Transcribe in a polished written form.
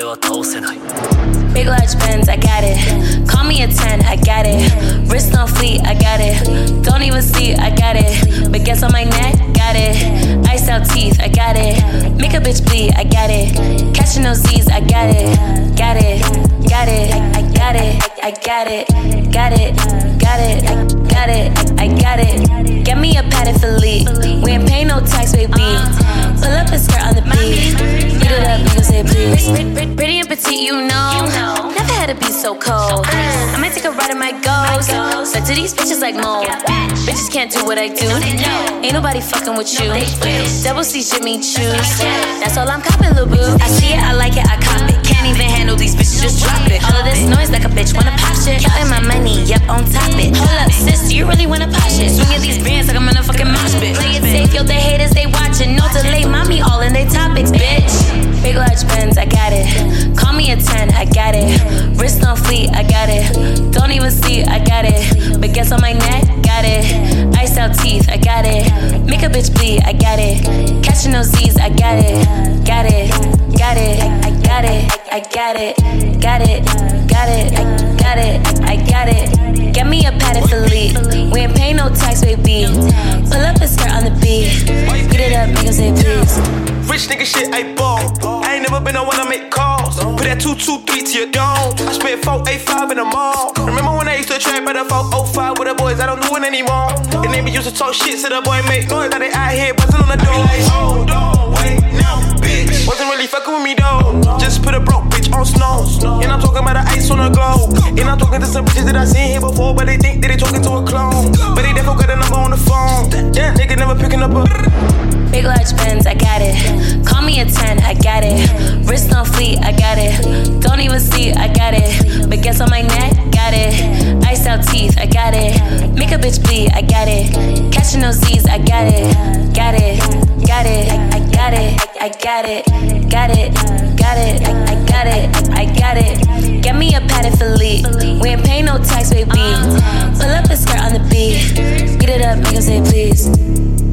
は倒せない Big large Benz, I got it. Call me a 10, I got it. Wrist on fleet, I got it. Don't even see, I got it. But guess on my neck, got it. Ice out teeth, I got it. Make a bitch bleed, I got it. Catching those Z's, I got it. Got it, got it, I got it. I got it, got it, got it, got it, I got it. Get me a padded Philippe. We ain't paying no tax, baby. Pull up a skirt on the beat. Beat it up, niggas say please. Pretty and petite, you know. Never had to be so cold. I might take a ride in my ghost. Stuck to these bitches like mold. Bitches can't do what I do. Ain't nobody fucking with you. Double C shit me choose. That's all I'm copping, lil' boo. I see it, I like it, I cop it. Can't even handle these bitches, just drop it. All of this noise like a bitch wanna pop shit. Counting my money, yep, on top it. Hold up, sis, do you really wanna pop shit? Swinging these bands like I'm in a fucking mosh pit. Play it safe, yo, the haters, they watching. No delay, mommy, all in they topics, bitch. Big large Benz, I got it. Call me a 10, I got it. Wrist on fleet, I got it. Don't even see, I got it. But guess on my neck, got it. Ice out teeth, I got it. Make a bitch bleed, I got it. Catching those Z's, I got it. Got it, got it, I got it. I got it, got it, got it, got it, I got it. Get me a padded Philippe. We ain't paying no tax, baby. Pull up a skirt on the beat. Beat it up, make 'em say please. Rich nigga shit, I ball. I ain't never been the one to make calls. Put that 223 to your dome. I spent 485 in the mall. Remember when I used to trap by the 405 with the boys? I don't do it anymore. And they be used to talk shit, so the boy make noise. Now they out here buzzing on the door. Like, hold on, wait, now, bitch. Wasn't really fucking with me though. Just put a broke bitch on snow. And I'm talking about the ice on the globe. And I'm talking to some bitches that I seen here before, but they think that they talking to a clone. But they definitely got a number on the phone. Yeah, nigga never picking up a. Big large Benz, I got it. Call me a 10, I got it. Wrist on fleet, I got it. Don't even see, I got it. But guess on my neck, got it. Ice out teeth, I got it. Make a bitch bleed, I got it. Catching those Z's, I got it. Got it, got it, I got it. I got it, got it, got it, I got it. I got it. Get me a padded Philippe. We ain't paying no tax, baby. Pull up a skirt on the beat. Beat it up, make 'em say please.